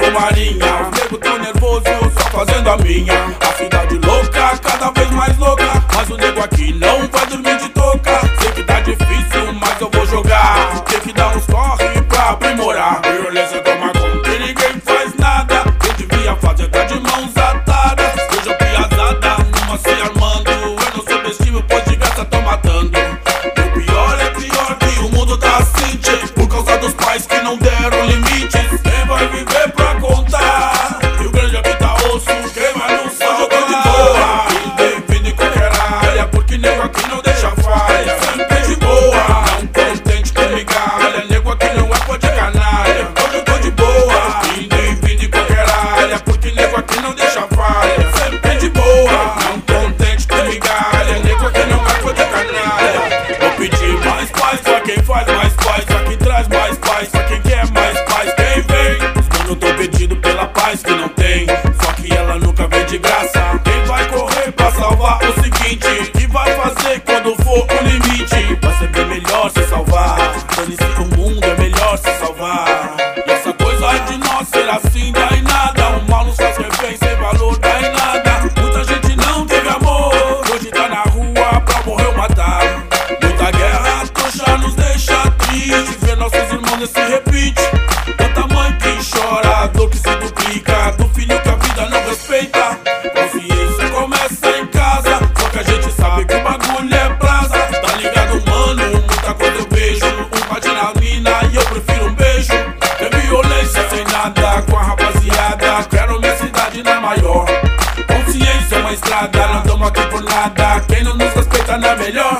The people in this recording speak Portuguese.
Marinha. Os nego tão nervoso, só fazendo a minha. A cidade louca, cada vez mais louca. Mas o nego aqui não vai dormir de touca. Sei que tá difícil, mas eu vou jogar. Tem que dar uns corre pra aprimorar. Violência toma conta e ninguém faz nada. Eu devia fazer tá de mãos atadas. Veja piazada, numa se armando. Eu não subestimo, pois diversa tão matando. O pior é pior que o mundo tá assim, tchê, por causa dos pais que não deram limites. Quem vai viver pra contar? Rio Grande habita osso, quem vai não sabe. Jogando de boa, bem-vindo em qualquer área, porque nego aqui não deixa falha. Sempre de boa, não contente com migalha. Nego aqui não é pó de canalha. Hoje eu tô de boa, bem-vindo em qualquer área, porque nego aqui não deixa falha. Sempre de boa, não contente com migalha. Nego aqui não é pó de canalha. Vou pedir mais paz pra quem faz mais paz, pra quem traz mais paz, pra quem quer mais paz. Quem vem? Os mano tão pedindo pela paz que não tem, só que ela nunca vem de graça. Quem vai correr pra salvar o seguinte? Que vai fazer quando for o limite? Vai ser bem melhor se salvar. Dane-se o mundo, é melhor se salvar. E essa coisa de nós ser assim dá em nada. O mal nos faz refém sem valor, dá em nada. Muita gente não teve amor, hoje tá na rua pra morrer ou matar. Muita guerra trouxa nos deixa triste, ver nossos irmãos nesse repeat. Tanta mãe que chora, dor que se duplica, do filho que a vida não respeita. Consciência começa em casa, só que a gente sabe que o bagulho é brasa. Tá ligado, mano? Muita coisa eu vejo, um bate na mina e eu prefiro um beijo. Tem violência sem nada com a rapaziada, quero minha cidade na maior. Consciência é uma estrada, não tamo aqui por nada, quem não nos respeita não é melhor.